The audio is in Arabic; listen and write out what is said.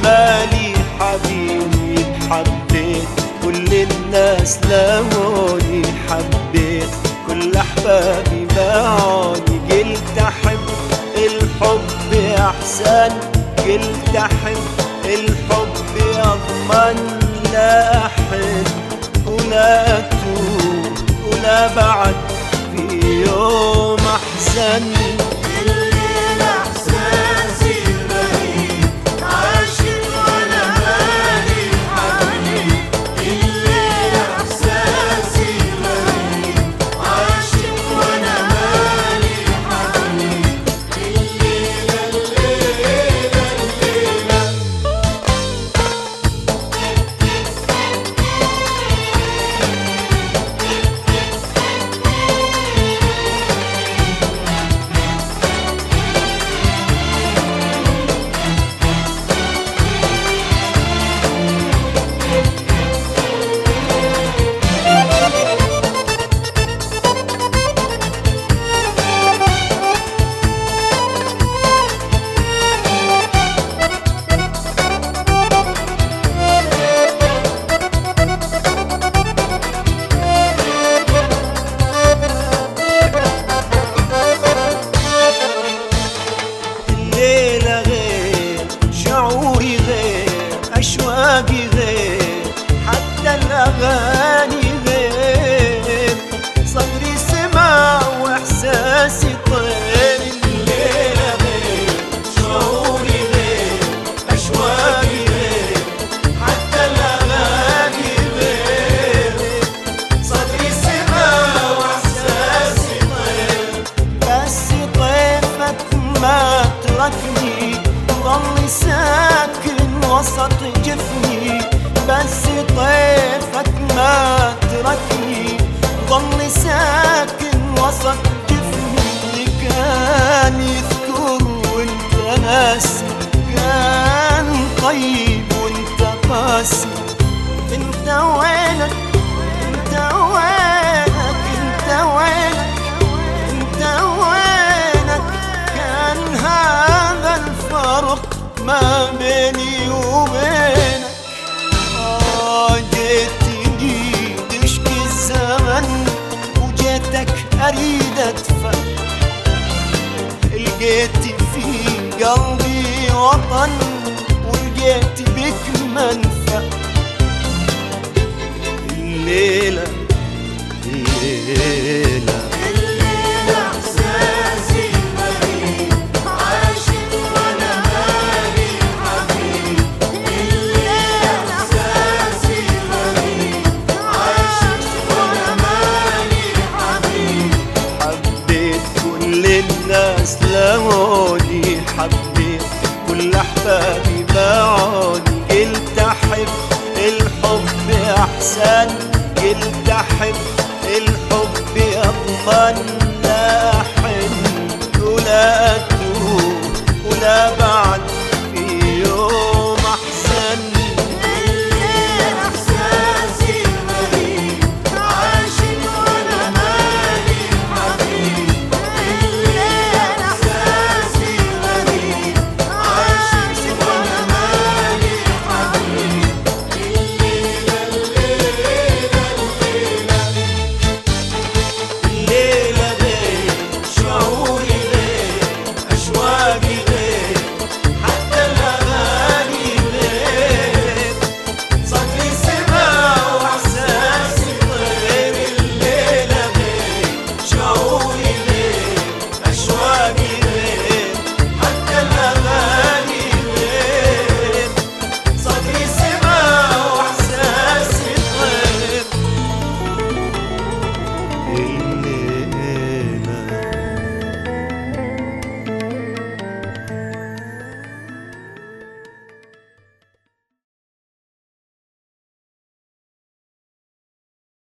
مالي حبيبي، حبيت كل الناس لموني، حبيت كل أحبابي باعوني. قلت أحب الحب أحسن، قلت أحب الحب أضمن، لا أحب ولا أتوب ولا بعد في يوم أحزن. أشواقي غير، حتى الأغاني غير، صدري سمع وإحساسي طير. الليلة غير، شعوري غير، أشواقي غير، حتى الأغاني غير، صدري سمع وإحساسي طير. بس طيفك ما تركني، ضلي ساكن وسط جفني. بس طيفك ما تركني، ضلي ساكن وسط جفني. كان يذكر وانت ناسي، كان طيب وانت قاسي. انت وينك، انت وينك، انت وينك، انت وينك. كان هذا الفرق ما بيني وبينك. جيتني تشكي الزمن وجيتك أريد أدفع، لقيت في قلبي وطن ولقيت بك منفع. الليلة الليلة الناس لموني، حبيت كل أحبابي باعوني. قلت أحب الحب أحسن، قلت أحب